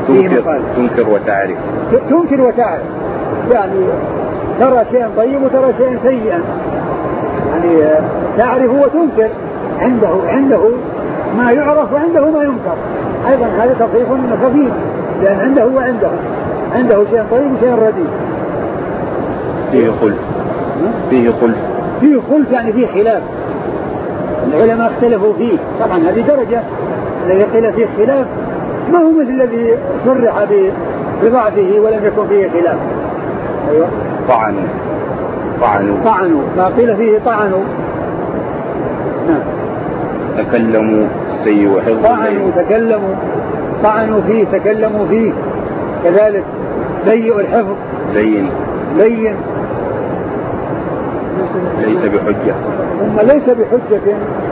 تنكر وتعرف. تنكر وتعرف، يعني ترى شيئا طيب وترى شيئا سيئا، يعني تعرف وتنكر، عنده ما يعرف وعنده ما ينكر، أيضا هذا تصريف خفيف، لأن عنده وعنده، عنده شيء طيب وشيء رديء. فيه خلف يعني فيه خلاف، العلماء اختلفوا فيه، طبعا هذه درجة، الذي قيل فيه خلاف ما هو مثل الذي صرح بضعفه ولم يكن فيه خلاف. أيوة. طعنوا ما قيل فيه طعنوا. نعم. تكلموا سيء وحفظ. طعنوا فيه، تكلموا فيه، كذلك سيء الحفظ. لين ليس بحجة. ثم ليس بحجة